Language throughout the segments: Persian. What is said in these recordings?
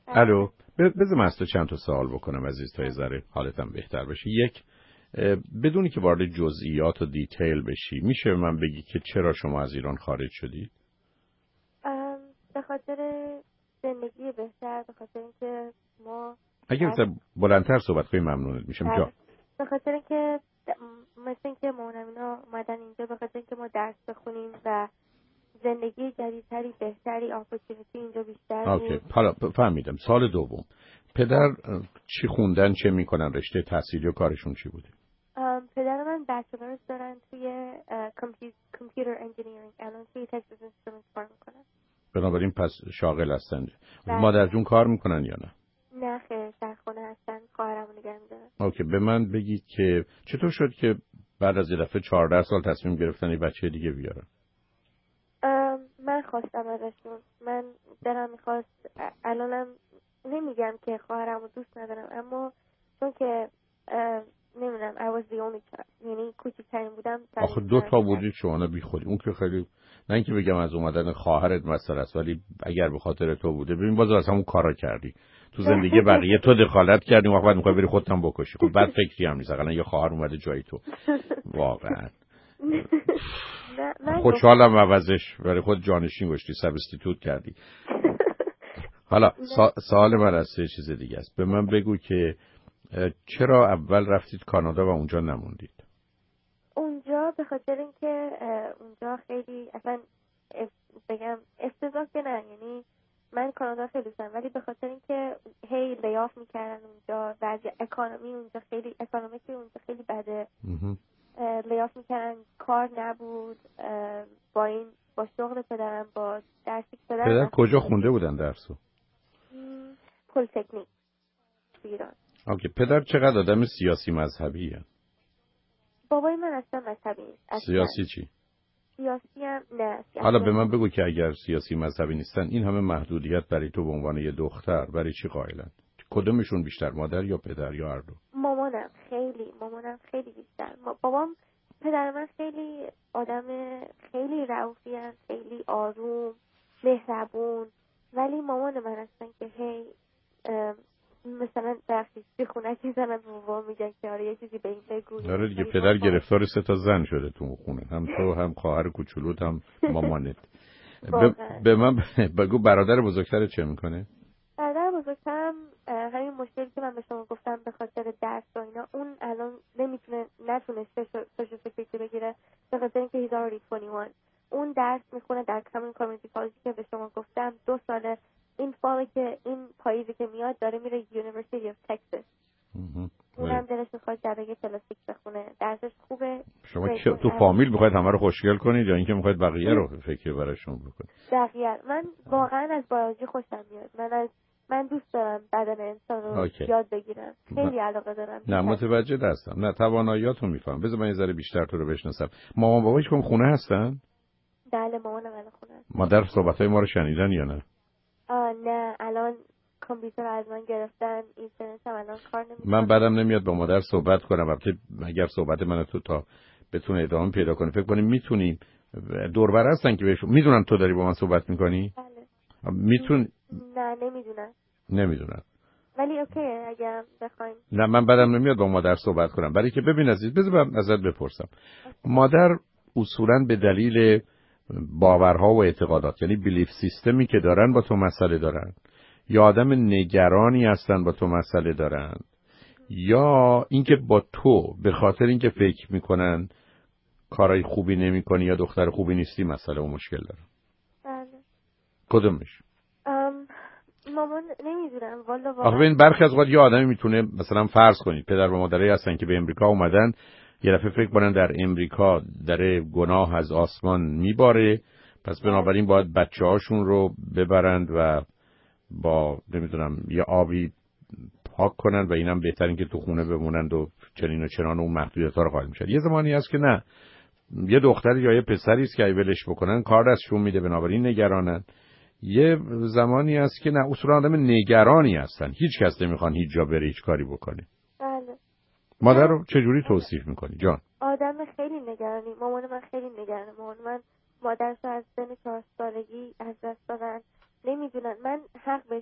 الو، بذار من از تو چند تا سوال بکنم عزیز تا یه ذره حالتم بهتر بشه. یک، بدونی که وارد جزئیات و دیتیل بشی، میشه به من بگی که چرا شما از ایران خارج شدید؟ به خاطر زندگی بهتر، به خاطر اینکه ما اگه بلندتر صحبت کنی ممنونت میشم. جا به خاطر اینکه مثل اینکه مامانم اینا اومدن اینجا به خاطر اینکه ما درس بخونیم و زندگی جدیدتری بهتری، اپورتونیتی اینجا بیشتر بود. اوکی، حالا فهمیدم. سال دوم پدر چی خوندن، چه میکنن، رشته تحصیلی و کارشون چی بوده؟ پدر من بچلرز دارن توی کامپیوتر انجینیرینگ، الان توی تکساس اینسترومنتس کار میکنن. بنابراین پس شاغل هستن. مادرجون کار میکنن یا نه؟ نه خیر، در خونه هستن، خواهرمو نگه میدارن. اوکی، به من بگید که چطور شد که بعد از یه دفعه 14 سال تصمیم گرفتن یه بچه دیگه بیارن؟ من خواستم ازشون، من دلم میخواست. الانم نمیگم که خواهرمو دوست ندارم، اما چون که نمیدونم I was the only child، یعنی کوچکترین بودم. آخه 2 تا بودید شما، نه بی خودی. اون که خیلی، نه اینکه بگم از اومدن خواهرت مسئله است، ولی اگر به خاطر تو بوده، ببین باز از همون کارا کردی تو زندگی بقیه، تو دخالت کردی، وقت بعد میخوای بری خودت هم بکشی. خب بعد فکری هم نیست اقلا یه خواهر اومده جای تو. واقعا خوشحالم عوضش برای خود جانشین گشتی، سابستیتوت کردی. حالا سوال من از یه چیز دیگه است. به من بگو که چرا اول رفتید کانادا و اونجا نموندید؟ اونجا به خاطر اینکه اونجا خیلی اصلا بگم افتضاح که نه، یعنی من کانادا خیلی دوستم، ولی به خاطر اینکه هی لیاف میکردن اونجا، وضع اکانومی اونجا خیلی، اکانومیکی اونجا خیلی بده، لیاف میکردن، کار نبود. با شغل پدرم، با درسی پدرم. پدر کجا خونده بودن درسو؟ پلی‌تکنیک ایران. اوکی، پدر چقدر آدم سیاسی مذهبیه؟ بابای من اصلا مذهبی نیست. سیاسی چی؟ سیاسی هم نه. حالا به من بگو که اگر سیاسی مذهبی نیستن، این همه محدودیت برای تو به عنوان یه دختر برای چی قائلن؟ کدومشون بیشتر، مادر یا پدر یا هر دو؟ مامانم خیلی بیشتر. بابام، پدر من خیلی آدم خیلی رئوفی هست، خیلی آروم، مهربون، ولی مامان من هستن که هی مثلا درستی خونه میزنن، بابا میگن که آره یه چیزی به این بگو. آره دیگه، پدر گرفتار 3 تا زن شده تو خونه، هم تو هم خواهر کوچولوت هم مامانت. به من بگو برادر بزرگتر چه میکنه؟ برادر بزرگترم همین مشکلی که من به شما گفتم به خاطر درس و اینا، اون الان نتونسته سوشال سکیوریتی بگیره به خاطر اینکه he's already 21. اون درس میخونه در کامن کامیونیتی کالجی که به شما گفتم 2 ساله. این فاله که این پاییزی که میاد داره میره یونیورسیتی اف تکساس. اونم دلش میخواد درجه پلاستیک بخونه، درسش خوبه. شما تو فامیل میخواید همه رو خوشگل کنید یا اینکه میخواید بقیه رو فکر براشون بکنید؟ بقیه. من واقعا از بیولوژی خوشم میاد. من دوست دارم بدن انسان رو یاد بگیرم، خیلی علاقه دارم. نه متوجه هستم، نه تواناییاتو میفهم. بذار من یه ذره بیشتر تو رو بشناسم. مامان باباش کم خونه هستن؟ بله، مامانم الان خونه هست. مادر صحبتای ما رو شنیدن یا نه؟ نه، الان کامپیوتر از من گرفتن، اینترنت هم الان کار نمیکنه. من بعدم نمیاد با مادر صحبت کنم، البته اگر صحبت من تو تا بتونه ادامه پیدا کنه، فکر کنیم میتونیم. دوربر هستن که بهشون میدونن تو داری با من صحبت میکنی؟ بله. میتون؟ نه نمیدونن. ولی اوکی اگر بخوایم. نه من بعدم نمیاد با مادر صحبت کنم، برای که ببین عزیز، بذار ازت بپرسم. مادر اصولاً به دلیل باورها و اعتقادات، یعنی بیلیف سیستمی که دارن با تو مسئله دارن، یا آدم نگرانی هستن با تو مسئله دارن، یا اینکه با تو به خاطر اینکه فکر میکنن کارای خوبی نمیکنی یا دختر خوبی نیستی مسئله و مشکل دارن؟ بله. کدومش؟ مامان نمیدونم والا. آخه این برخی از وقت یه آدمی میتونه مثلا فرض کنید پدر و مادری هستن که به امریکا اومدن، یه دفعه فکر کنن در امریکا در گناه از آسمان میباره، پس بنابراین باید بچه‌هاشون رو ببرند و با نمیدونم یه آبی پاک کنن و اینم بهترین که تو خونه بمونند و چنین و چنان، اون محدودیت‌ها رو قائل میشن. یه زمانی هست که نه، یه دختری یا یه پسری است که ولش بکنن کار دستشون میده، بنابراین نگرانن. یه زمانی هست که نه، اصولا آدم نگرانی هستن، هیچ کس نمیخوان هیچ جا بره، هیچ کاری بکنه. بله. مادر رو چجوری توصیف میکنی جان؟ آدم خیلی نگرانی. مامان من خیلی نگرانه. مامان من مادرش از سن 4 سالگی از دست دادن. نمیدونن. من حق بهش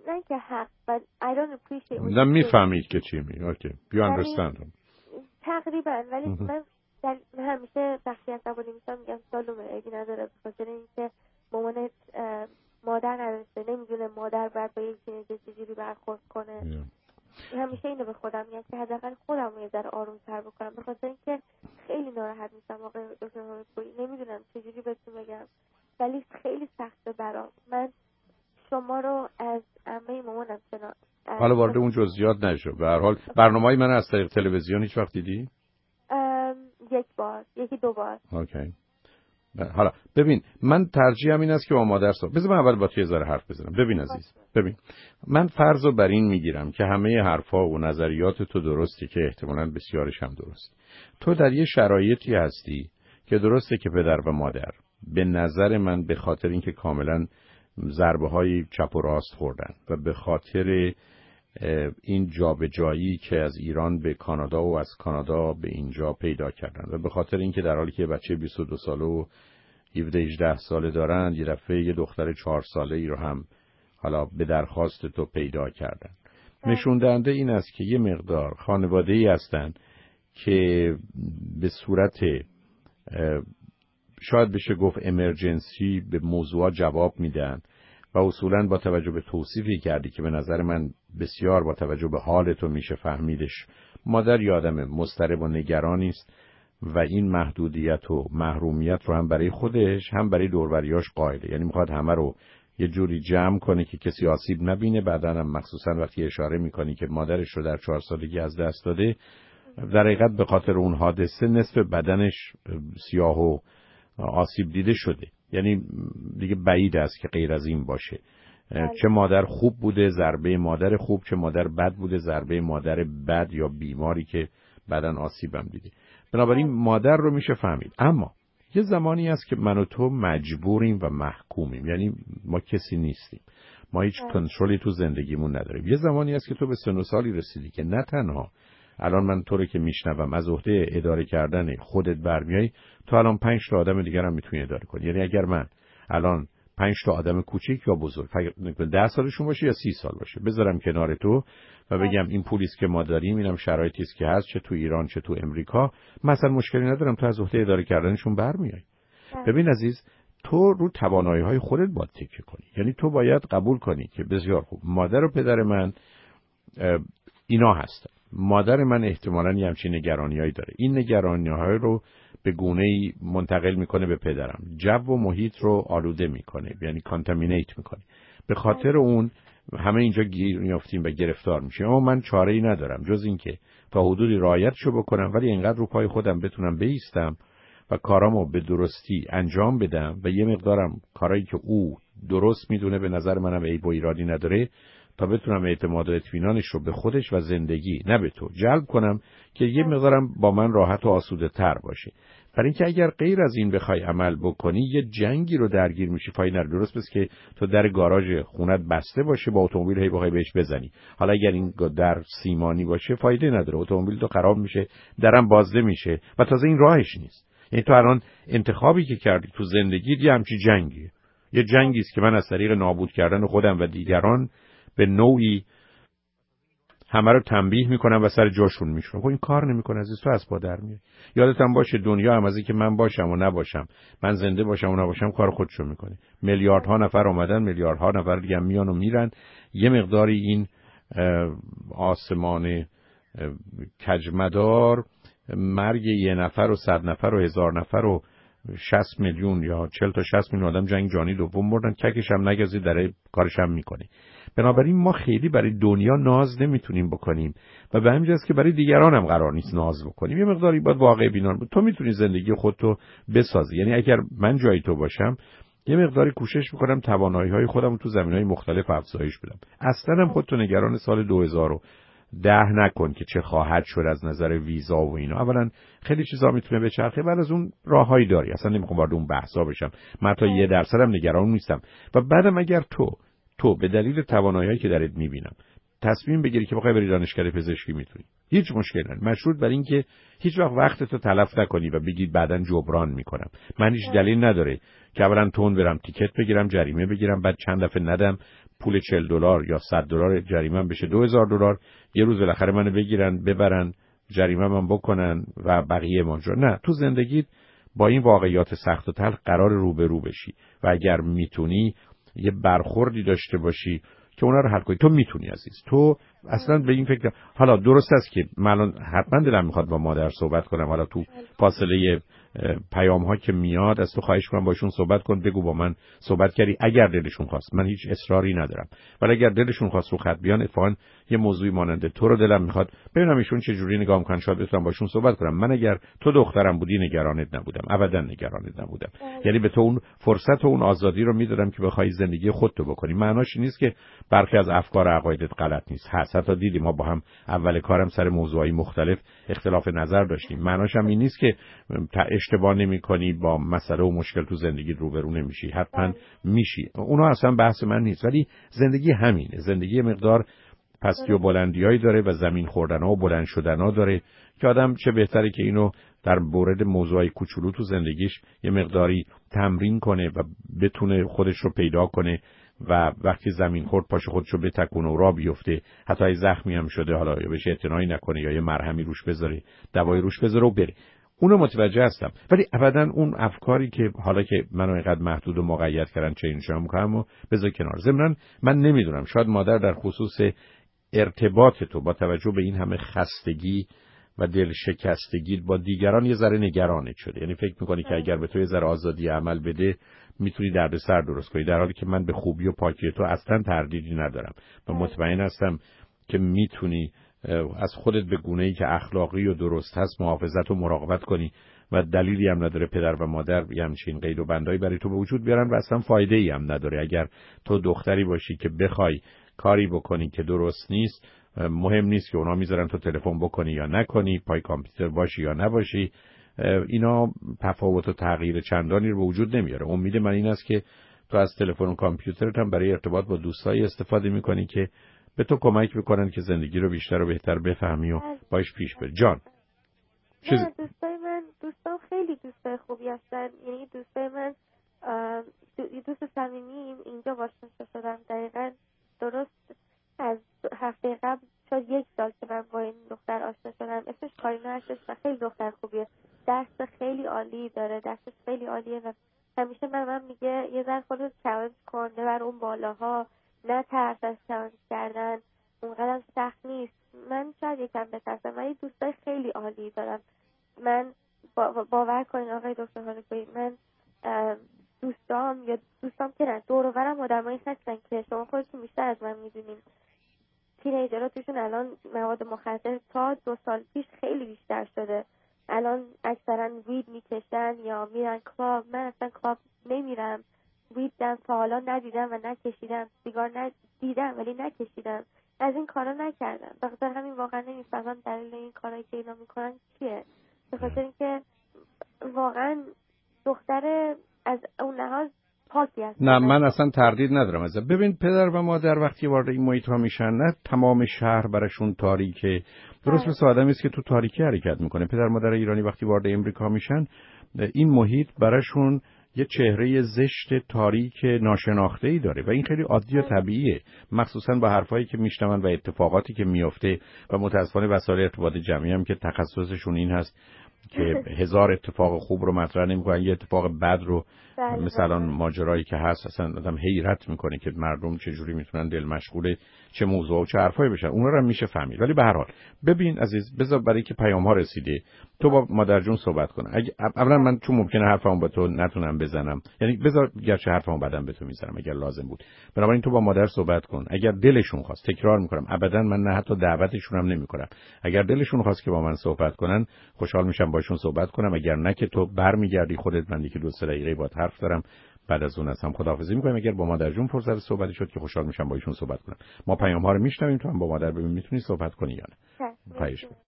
نه که حق but I don't appreciate نه میفهمید که چی میگه. اوکی you understand تقریبا. ولی من همیشه وقتی عصبانی میشم میگم سالومه عیبی نداره، بخاطر اینکه مامانت مادر نداشته، نمیدونه مادر باید با یک تینیجر چجوری برخورد کنه. همیشه اینو به خودم میگم که حداقل خودم رو یه ذره آروم‌تر بکنم، بخاطر اینکه خیلی ناراحت میشم آقای دکتر حامدپوری. نمیدونم چجوری بهتون بگم ولی خیلی سخته برام. من شما رو از عمه مامانم شناختم. حالا وارد اون جزئیات نشو. به هر حال برنامه‌های من از طریق تلویزیون هیچ وقت دیدی؟ یک بار، یکی دو بار. اوکی. حالا ببین من ترجیحم این است که با مادر بذار من اول با تو یه ذره حرف بزنم. ببین عزیز، ببین من فرض رو بر این میگیرم که همه حرفا و نظریات تو درسته که احتمالاً بسیارش هم درست. تو در یه شرایطی هستی که درسته که پدر و مادر به نظر من به خاطر اینکه کاملاً ضربه‌های چپ و راست خوردن و به خاطر این جابجایی که از ایران به کانادا و از کانادا به اینجا پیدا کردن و به خاطر اینکه در حالی که بچه 22 ساله و 17-18 ساله دارن یه دفعه یه دختر 4 ساله ای رو هم حالا به درخواست تو پیدا کردن، نشون دهنده این است که یه مقدار خانواده ای هستن که به صورت شاید بشه گفت امرجنسی به موضوعات جواب میدن و اصولاً با توجه به توصیفی کردی که به نظر من بسیار با توجه به حال تو میشه فهمیدش، مادر یه آدم مضطرب و نگرانی است و این محدودیت و محرومیت رو هم برای خودش هم برای دوروریاش قائله. یعنی میخواد همه رو یه جوری جمع کنه که کسی آسیب نبینه. بعداً هم مخصوصاً وقتی اشاره میکنی که مادرش رو در 4 سالگی از دست داده، در حقیقت به خاطر اون حادثه نصف بدنش سیاه و آسیب دیده شده. یعنی دیگه بعید است که غیر از این باشه. چه مادر خوب بوده ضربه مادر خوب، چه مادر بد بوده ضربه مادر بد یا بیماری که بدن آسیبم دیده. بنابراین مادر رو میشه فهمید. اما یه زمانی است که من و تو مجبوریم و محکومیم، یعنی ما کسی نیستیم، ما هیچ کنترلی تو زندگیمون نداریم. یه زمانی است که تو به سن و سالی رسیدی که نه تنها الان من تو رو که میشنوم از عهده اداره کردن خودت برمیای، تو الان 5 تا آدم دیگر هم میتونی اداره کنی. یعنی اگر من الان 5 تا آدم کوچیک یا بزرگ 10 سالشون باشه یا 30 سال باشه بذارم کنار تو و بگم این پولی است که ما داریم، اینم شرایطی است که هست، چه تو ایران چه تو امریکا، مثلا مشکلی ندارم، تو از عهده اداره کردنشون برمیای. ببین عزیز، تو رو توانایی‌های خودت باید تکیه کنی. یعنی تو باید قبول کنی که بسیار خوب مادر و پدر من اینا هستن. مادر من احتمالاً یه همچین نگرانی‌هایی داره. این نگرانی‌های رو به گونه‌ای منتقل میکنه به پدرم، جو و محیط رو آلوده میکنه، یعنی کانتامینیت میکنه. به خاطر اون همه اینجا گیر میافتیم و گرفتار میشیم. اما من چاره‌ای ندارم جز این که تا حدودی رعایتشو بکنم، ولی اینقدر رو پای خودم بتونم بایستم و کارامو به درستی انجام بدم و یه مقدارم کارایی که او درست میدونه به نظر منم عیب و ایرادی نداره تا بتونم اعتماد و اطمینانش رو به خودش و زندگی نه به تو جلب کنم که یه مقدارم با من راحت و آسوده تر باشه. برای اینکه اگر غیر از این بخوای عمل بکنی یه جنگی رو درگیر میشی فایده نداره. درست بس که تو در گاراژ خونت بسته باشه با اتومبیل هی بخوای بهش بزنی، حالا اگر این در سیمانی باشه فایده نداره، اتومبیل تو خراب میشه، درم بازده میشه و تازه این راهش نیست. یعنی تو الان انتخابی که کردی تو زندگی یه همچین جنگیه، یه جنگی است که من از طریق نابود کردن خودم و دیگران به نوعی همه رو تنبیه میکنم و سر جاشون میشونم. خب این کار نمیکنه عزیز، تو از پا در میای. یادت هم باشه دنیا هم از این که من باشم و نباشم، من زنده باشم و نباشم کار خودشو میکنه. میلیاردها نفر اومدن، میلیاردها نفر دیگه میان و میرن. یه مقداری این آسمان کجمدار مرگ یه نفر و 100 نفر و 1000 نفر و 60 میلیون یا 40 تا 60 میلیون آدم جنگ جهانی دوم مردن، ککش هم نگزی در کارش هم میکنه. بنابراین ما خیلی برای دنیا ناز نمیتونیم بکنیم و به همین جاست که برای دیگران هم قرار نیست ناز بکنیم. یه مقداری باید واقع بینانه بود. تو میتونی زندگی خودتو بسازی. یعنی اگر من جای تو باشم یه مقداری کوشش میکنم توانایی‌های خودم رو تو زمینه‌های مختلف افزایش بدم. اصلا هم خودتو نگران سال 2010 نکن که چه خواهد شد از نظر ویزا و اینا. اولا خیلی چیزا میتونه بچرخه، بعد از اون راههایی داری. اصلا نمیخوام وارد اون بحثا بشم. من تا 1% هم نگران نیستم. و بعدم اگر تو به دلیل توانایی‌هایی که درت میبینم تصمیم بگیری که بخوای بری دانشکده پزشکی میتونی، هیچ مشکلی نداره. مشروط بر این که هیچ وقت وقتتو تلف نکنی و بگی بعداً جبران میکنم. من هیچ دلیل نداره که اولا تون برم تیکت بگیرم، جریمه بگیرم، بعد چند دفعه ندم، پول $40 یا $100 جریمه بشه $2000، یه روز بالاخره منو بگیرن ببرن جریمه من بکنن و بقیه ماجرا. نه، تو زندگیت با این واقعیات سخت و تلخ قرار روبرو بشی و اگر میتونی یه برخوردی داشته باشی که اونا رو حل کنی. تو میتونی عزیز، تو اصلا به این فکر. حالا درست است که من حتما دلم میخواد با مادر صحبت کنم، حالا تو فاصله پیام ها که میاد از تو خواهش کنم باشون صحبت کن، بگو با من صحبت کردی اگر دلشون خواست. من هیچ اصراری ندارم، ولی اگر دلشون خواست رو خط بیان اتفاقا یه موضوعی ماننده تو رو دلم میخواد ببینم ایشون چه جوری نگاه میکنن، شاید بتونم باشون صحبت کنم. من اگر تو دخترم بودی نگرانت نبودم، ابدا نگرانت نبودم. یعنی به تو اون فرصت و اون آزادی رو میدادم که بخوای زندگی خودتو بکنی. معناش نیست که برخی از افکار و عقایدت غلط نیست، هست. حتی دیدی ما با هم اول کارم سر موضوعای مختلف اختلاف نظر داشتیم. معناش هم این نیست که اشتباه نمی‌کنی، با مسئله و مشکل تو زندگی روبرو نمیشی. حتما میشی، اونا اصلا بحث من نیست. ولی زندگی همینه، زندگی مقدار پستی و بلندیایی داره و زمین خوردن‌ها و بلند شدن‌ها داره که آدم چه بهتره که اینو در مورد موضوعای کوچولو تو زندگیش یه مقداری تمرین کنه و بتونه خودش رو پیدا کنه و وقتی زمین خورد پاش خودشو بتکونه و راه بیفته، حتی اگه زخمی هم شده حالا یا بهش اعتنایی نکنه یا یه مرهمی روش بذاره، دوای روش بذاره و بره. اونو متوجه هستم، ولی ابدا اون افکاری که حالا که منو اینقدر محدود و مقید کردن چه اینجا میکنم و بذار کنار. ضمن من نمیدونم، شاید مادر در خصوص ارتباط تو با توجه به این همه خستگی و دل شکستگی با دیگران یه ذره نگرانت شده. یعنی فکر میکنی که اگر به تو یه ذره آزادی عمل بده میتونی دردسر درست کنی، در حالی که من به خوبی و پاکی تو اصلا تردیدی ندارم و مطمئن هستم که میتونی از خودت به گونه‌ای که اخلاقی و درست هست محافظت و مراقبت کنی و دلیلی هم نداره پدر و مادر یه همچین قید و بندایی برای تو به وجود بیارن و اصلا فایده‌ای هم نداره. اگر تو دختری باشی که بخوای کاری بکنی که درست نیست، مهم نیست که اونا میذارن تو تلفن بکنی یا نکنی، پای کامپیوتر باشی یا نباشی، اینا تفاوت و تغییر چندانی رو به وجود نمیاره. امید من این است که تو از تلفن و کامپیوترت هم برای ارتباط با دوستایی استفاده میکنی که به تو کمک بکنن که زندگی رو بیشتر و بهتر بفهمی و باش پیش بری. جان دوستان خیلی دوستای خوبی هستن، یعنی دوستای من دوست صمیمیم اینجا واشنگتن شدم دقیقاً درست از هفته قبل شاید 1 سال که من با این دختر آشنا شدم. اسمش کارینا هستش و خیلی دختر خوبیه، درس خیلی عالی داره، درسش خیلی عالیه و همیشه من میگه یه ذره خودت چالش کن، ببر اون بالاها، نه ترس از چالش کردن، اونقدر سخت نیست. من شاید یکم بترسم ولی دوستای خیلی عالی دارم. من باور کنین آقای دکتر هالوی، من دوستام که نه دور و برم آدمایی هستن که شما خودتون بیشتر از من میدونین، تینیجرها توشون الان مواد مخدر تا 2 سال پیش خیلی بیشتر شده. الان اکثرا وید میکشن یا میرن کلاب. من اصلا کلاب نمیرم، وید تا حالا ندیدم و نکشیدم، سیگار ندیدم ولی نکشیدم، از این کارا نکردم. بخاطر همین واقعا نمیفهمم دلیل این کارایی که اینا میکنن چیه. به خاطر اینکه واقعا دختر از اون لحاظ پاکی هست. نه من اصلا تردید ندارم از ببین پدر و مادر وقتی وارد این محیط ها میشن، نه تمام شهر براشون تاریکه، درست مثل آدمی است که تو تاریکی حرکت میکنه. پدر مادر ایرانی وقتی وارد امریکا میشن این محیط براشون یه چهره زشت تاریک ناشناخته‌ای داره و این خیلی عادی و طبیعیه، مخصوصا با حرفایی که میشنون و اتفاقاتی که میفته و متاسفانه وسایل ارتباط جمعی هم که تخصصشون این هست که 1000 اتفاق خوب رو مطرح نمی‌کنن، یه اتفاق بد رو مثلا ماجرایی که هست اصلا آدم حیرت میکنه که مردم چجوری میتونن دل مشغول چه موضوع و چه حرفایی بشن. اونا رو هم میشه فهمید. ولی به هر حال ببین عزیز، بذار برای که پیام ها رسیده تو با مادر جون صحبت کن. اولا من چون ممکنه حرفمو با تو نتونم بزنم، یعنی بذار گرچه حرفمو بعدم به تو میذارم اگر لازم بود، بنابراین تو با مادر صحبت کن. اگر دلشون خواست، تکرار میکنم ابدا من نه حتی دعوتشون هم نمیکنم، اگر دلشون خواست که با من صحبت کنن خوشحال میشم باشون صحبت کنم. اگر نه که تو برمیگردی خودت، من دیگه 2 دقیقه باهات حرف دارم، بعد از اون از هم خداحافظی میکنیم. اگر با مادر جون فرصت صحبتی شد که خوشحال میشم با ایشون صحبت کنم. ما پیام ها رو میشنویم، تو هم با مادر ببین میتونی صحبت کنی یا نه.